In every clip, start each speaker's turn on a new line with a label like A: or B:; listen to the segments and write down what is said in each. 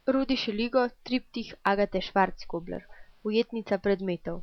A: Rudi Šeligo, triptih Agate Švarc-Koblar, ujetnica predmetov.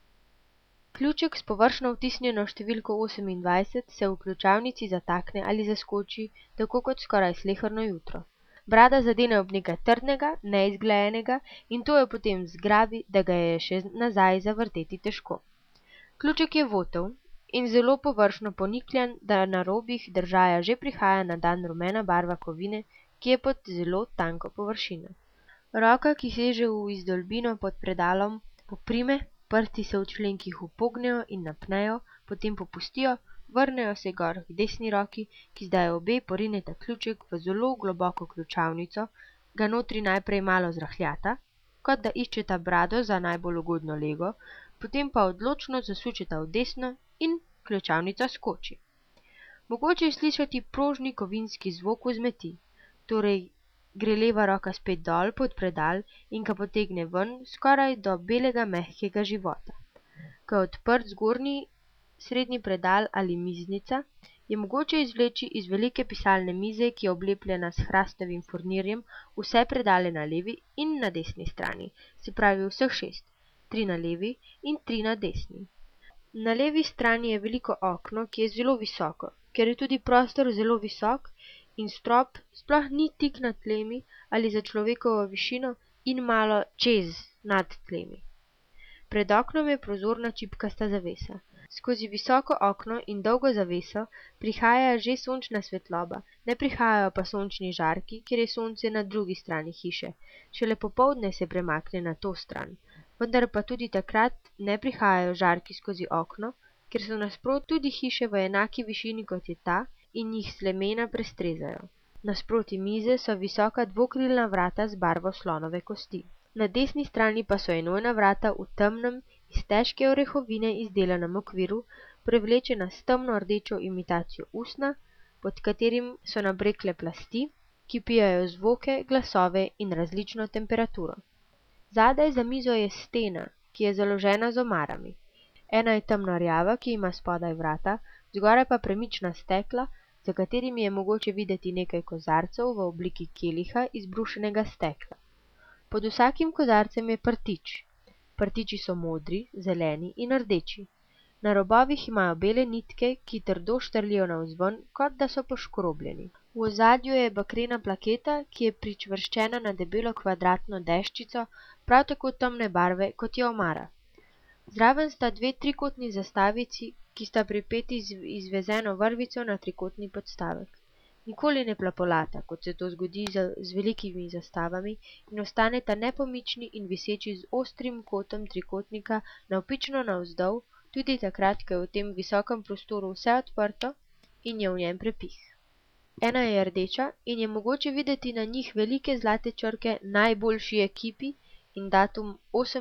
A: Ključek s površno vtisnjeno številko 28 se v ključavnici zatakne ali zaskoči, tako kot skoraj sleherno jutro. Brada zadene ob nekaj trdnega, neizglajenega in to jo potem zgrabi, da ga je še nazaj zavrteti težko. Ključek je votel in zelo površno ponikljan, da na robih držaja že prihaja na dan rumena barva kovine, ki je pod zelo tanko površino. Roka, ki seže v izdolbino pod predalom, poprime, prsti se v členkih upognejo in napnejo, potem popustijo, vrnejo se gor k desni roki, ki zdaj obe porineta ključek v zelo globoko ključavnico, ga notri najprej malo zrahljata, kot da iščeta brado za najbolj ugodno lego, potem pa odločno zasučeta v desno in ključavnica skoči. Mogoče je slišati prožni kovinski zvok vzmeti, torej gre leva roka spet dol pod predal in ga potegne ven skoraj do belega mehkega života. Ko je odprt zgornji srednji predal ali miznica, je mogoče izvleči iz velike pisalne mize, ki je oblepljena s hrastovim furnirjem, vse predale na levi in na desni strani, se pravi vseh 6, 3 na levi in 3 na desni. Na levi strani je veliko okno, ki je zelo visoko, ker je tudi prostor zelo visok in strop sploh ni tik nad tlemi ali za človekovo višino in malo čez nad tlemi. Pred oknom je prozorna čipkasta zavesa. Skozi visoko okno in dolgo zaveso prihaja že sončna svetloba, ne prihajajo pa sončni žarki, ker je sonce na drugi strani hiše. Šele popoldne se premakne na to stran, vendar pa tudi takrat ne prihajajo žarki skozi okno, ker so nasprot tudi hiše v enaki višini kot je ta in jih slemena prestrezajo. Nasproti mize so visoka dvokrilna vrata z barvo slonove kosti. Na desni strani pa so enojna vrata v temnem, iz težke orehovine izdelanem okviru, prevlečena s temno rdečo imitacijo usnja, pod katerim so nabrekle plasti, ki pijajo zvoke, glasove in različno temperaturo. Zadaj za mizo je stena, ki je založena z omarami. Ena je temno rjava, ki ima spodaj vrata, zgoraj pa premična stekla, za katerimi je mogoče videti nekaj kozarcev v obliki keliha iz brušenega stekla. Pod vsakim kozarcem je prtič. Prtiči so modri, zeleni in rdeči. Na robovih imajo bele nitke, ki trdo štrlijo navzven, kot da so poškrobljeni. V ozadju je bakrena plaketa, ki je pričvrščena na debelo kvadratno deščico, prav tako temne barve, kot je omara. Zraven sta 2 trikotni zastavici, ki sta pripeti z izvezeno vrvico na trikotni podstavek. Nikoli ne plapolata, kot se to zgodi z velikimi zastavami, in ostaneta nepomični in viseči z ostrim kotom trikotnika navpično navzdol, tudi takrat, ko je v tem visokem prostoru vse odprto in je v njem prepih. Ena je rdeča in je mogoče videti na njih velike zlate črke Najboljši ekipi in datum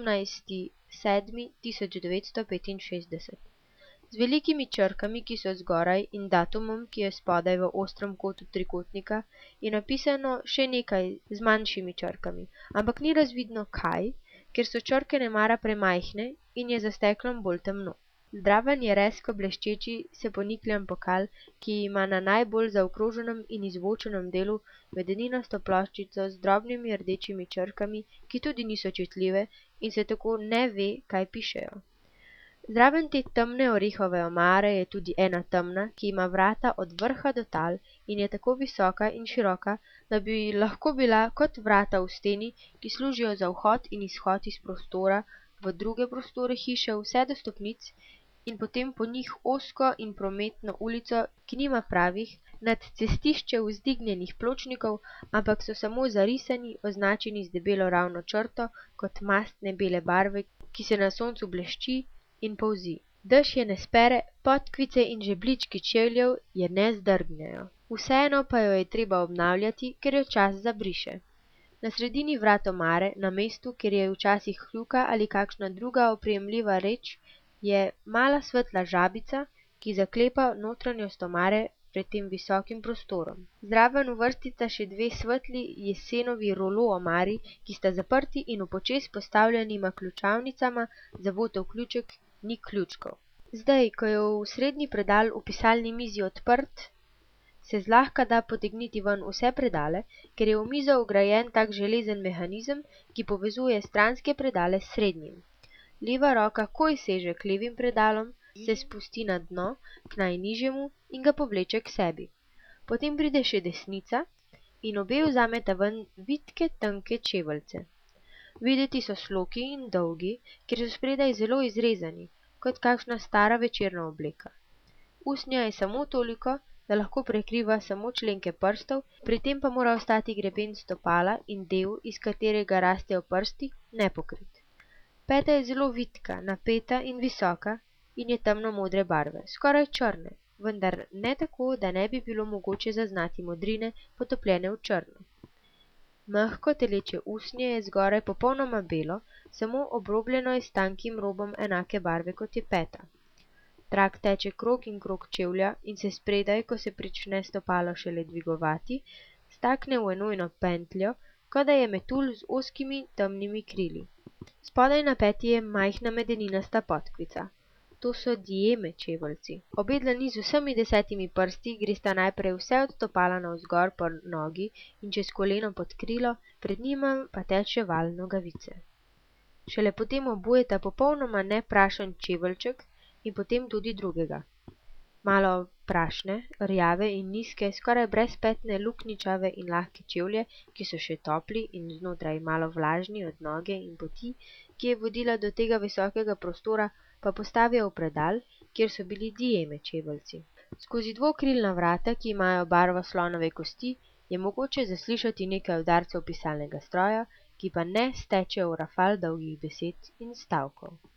A: 18.7.1965. Z velikimi črkami, ki so zgoraj, in datumom, ki je spodaj v ostrem kotu trikotnika, je napisano še nekaj z manjšimi črkami, ampak ni razvidno kaj, ker so črke nemara premajhne in je za steklom bolj temno. Zdraven je rezko bleščeči se ponikljan pokal, ki ima na najbolj zaokroženem in izvočenem delu medeninasto ploščico z drobnimi rdečimi črkami, ki tudi niso čitljive in se tako ne ve, kaj pišejo. Zraven te temne orehove omare je tudi ena temna, ki ima vrata od vrha do tal in je tako visoka in široka, da bi lahko bila kot vrata v steni, ki služijo za vhod in izhod iz prostora v druge prostore hiše vse do stopnic in potem po njih ozko in prometno ulico, ki nima pravih, nad cestišče vzdignjenih pločnikov, ampak so samo zarisani, označeni z debelo ravno črto, kot mastne bele barve, ki se na soncu blešči in polzi. Dež je ne spere, podkvice in žebljički čevljev je ne zdrgnejo. Vseeno pa jo je treba obnavljati, ker jo čas zabriše. Na sredini vrat omare, na mestu, kjer je včasih kljuka ali kakšna druga oprijemljiva reč, je mala svetla žabica, ki zaklepa notranjost omare pred tem visokim prostorom. Zraven uvrstita še 2 svetli jesenovi rolo omari, ki sta zaprti in v počez postavljenima ključavnicama za votov ključek ni ključkov. Zdaj, ko je v srednji predal v pisalni mizi odprt, se zlahka da potegniti ven vse predale, ker je v mizo vgrajen tak železen mehanizem, ki povezuje stranske predale s srednjim. Leva roka takoj seže k levim predalom, se spusti na dno k najnižjemu in ga povleče k sebi. Potem pride še desnica in obe vzameta ven vitke, tanke čeveljce. Videti so sloki in dolgi, ker so spredaj zelo izrezani, kot kakšna stara večerna obleka. Usnja je samo toliko, da lahko prekriva samo členke prstov, pri tem pa mora ostati greben stopala in del, iz katerega rastejo prsti, nepokrit. Peta je zelo vitka, napeta in visoka in je temno modre barve, skoraj črne, vendar ne tako, da ne bi bilo mogoče zaznati modrine, potopljene v črno. Mehko telečje usnje je zgoraj popolnoma belo, samo obrobljeno je s tankim robom enake barve, kot je peta. Trak teče krog in krog čevlja in se spredaj, ko se prične stopalo šele dvigovati, stakne v enojno pentljo, kot da je metulj z ozkimi temnimi krili. Spodaj na peti je majhna medeninasta podkvica. To so dieme čeveljci. Obe dlani z vsemi 10 prsti gresta najprej vse od stopala navzgor po nogi in čez koleno pod krilo, pred njima pa teče val nogavice. Šele potem obujeta popolnoma neprašen čeveljček in potem tudi drugega. Malo prašne, rjave in nizke, skoraj brezpetne, luknjičave in lahke čevlje, ki so še topli in znotraj malo vlažni od noge in poti, ki je vodila do tega visokega prostora, pa postavijo v predal, kjer so bili dieme čeveljci. Skozi dvokrilna vrata, ki imajo barvo slonove kosti, je mogoče zaslišati nekaj udarcev pisalnega stroja, ki pa ne stečejo v rafal dolgih besed in stavkov.